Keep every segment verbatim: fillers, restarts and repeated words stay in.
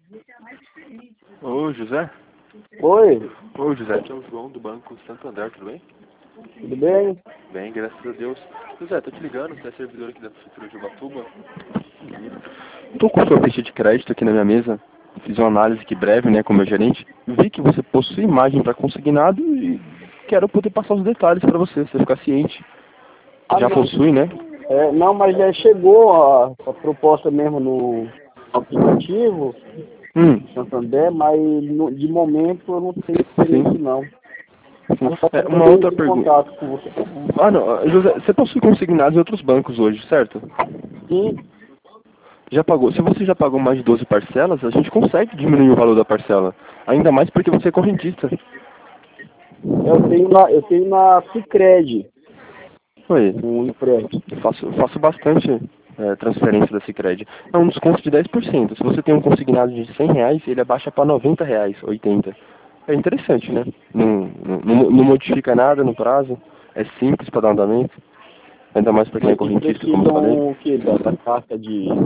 Ô, José? Oi, Ô, José, aqui é o João do Banco Santander, tudo bem? tudo bem? Bem, graças a Deus. José, tô te ligando, você é servidor aqui da Prefeitura de Ubatuba? Tô com sua ficha de crédito aqui na minha mesa. Fiz uma análise aqui breve, né, com o meu gerente. Vi que você possui imagem para consignado e quero poder passar os detalhes para você, você ficar ciente. Ah, Já não. possui, né? É, não, mas já chegou a, a proposta mesmo no aplicativo Hum, Santander, mas no- de momento eu não tenho sim. interesse não. sim. Mas só É, para uma poder outra entrar em pergunta. contato com você. Ah, não, José, você possui consignados em outros bancos hoje, certo? Sim, Já pagou. Se você já pagou mais de doze parcelas, a gente consegue diminuir o valor da parcela. Ainda mais porque você é correntista. eu tenho na, eu tenho na Sicredi Oi, um empréstimo. eu faço, eu faço bastante é, transferência da Sicredi. É um desconto de dez por cento. Se você tem um consignado de cem reais, ele abaixa para noventa reais, oitenta. É interessante, né? Não, não, não não modifica nada no prazo. É simples para dar andamento. Ainda mais para quem é Mas vocês correntista, como eu falei. precisam o quê? Da, da carta de.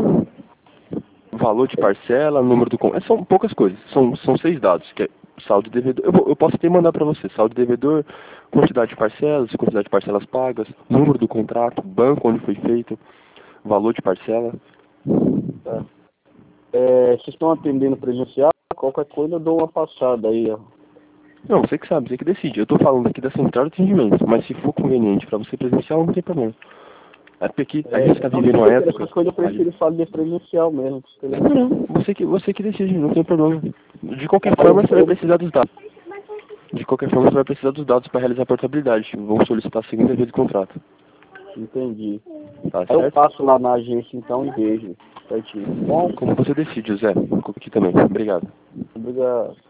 Valor de parcela, número do con- é, são poucas coisas. São, são seis dados, que é saldo devedor. Eu, vou- eu posso até mandar para você. Saldo devedor, quantidade de parcelas, quantidade de parcelas pagas, número do contrato, banco onde foi feito, valor de parcela. Tá. É, vocês estão atendendo presencial? Qualquer coisa eu dou uma passada aí, ó. Não, você que sabe, você que decide. Eu estou falando aqui da central de atendimento, mas se for conveniente para você presencial, não tem problema. É porque aqui a É, gente está não, vivendo uma essas época. coisas eu Ali- prefiro fazer presencial mesmo. Não, você que, você que decide, não tem problema. De qualquer Eu, forma, você vai eu, precisar dos dados. De qualquer forma, você vai precisar dos dados para realizar a portabilidade. Vão solicitar a segunda via de contrato. entendi. Tá Aí eu certo? passo lá na agência então e vejo certinho. Bom, Como você decide, Zé. Aqui também. Obrigado. obrigado.